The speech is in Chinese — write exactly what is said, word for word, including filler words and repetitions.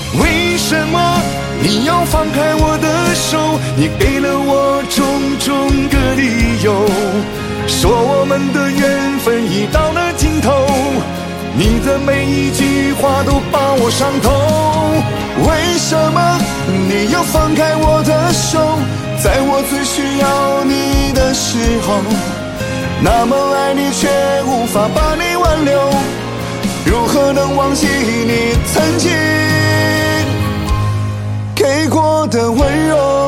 为什么你要放开我的手？你给了我种种个理由，说我们的缘分已到了尽头。你的每一句话都把我伤透。为什么你要放开我的手？在我最需要你的时候，那么爱你却无法把你挽留，如何能忘记你曾经给过的温柔？